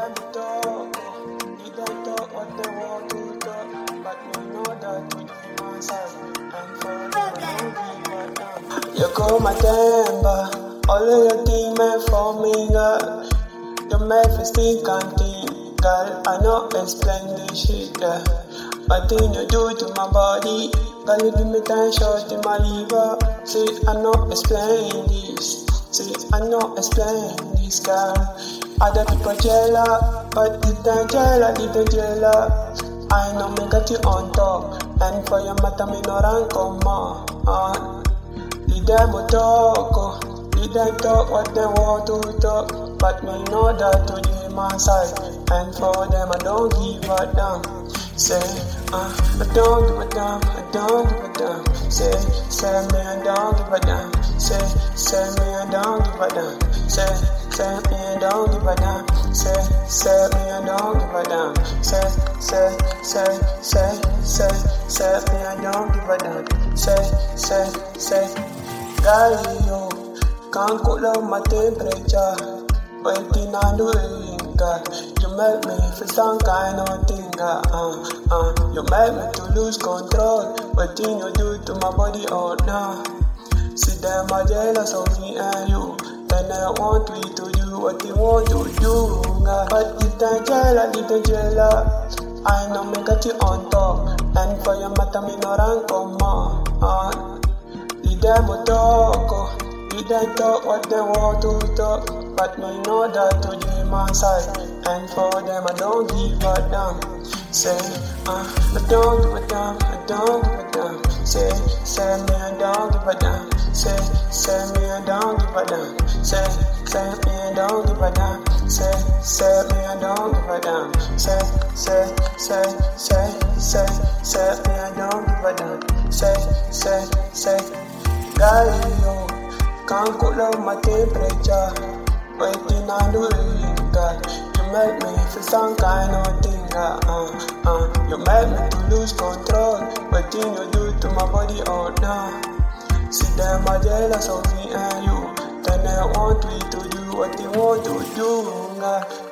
them talk, let them talk what they want to talk, but we know that we do my side, and for them I don't give a damn. You call my temper, all of your things meant for me, girl. You make me think and think, girl. I know explain this shit, yeah. But thing you do to my body, girl, you give me time shot in my liver. See, I know explain this. See, I know explain this, girl. Other people jealous, but you don't jealous. I know me got you on top, and for your matter me no run come on. Lead them talk, lead them talk what they want to talk, but me know that to the my side, and for them I don't give a damn. Say, I don't give a damn, I don't give a damn. Say me I don't give a damn. Say me I don't give a damn. Say me I don't give a damn. Say me I don't give a damn. Say me I don't give a damn. Say, girl, you can't cool up my temperature. Waiting on doing, God. You make me feel some kind of thing, You make me to lose control. What thing you do to my body, oh no. See them are jealous of me and you. Then they want me to do what they want to do, God. But you don't jealous. I know me got you on top, and for your matter me no run come on. Lead them talk, lead them talk what they want to talk, but me know that to the my side, and for them I don't give a damn. Say, I don't give a damn, I don't give a damn. Say me I don't give a damn. Say me I don't give a damn. Say me I don't give a damn. Say me I don't give a damn. Say me I don't give a damn. Say, girl, you can't cool up my temperature. Waiting on doing, God. You make me feel some kind of thing, You make me to lose control. What thing you do to my body, oh no. See them are jealous of me and you. Then they want me to do what they want to do, God.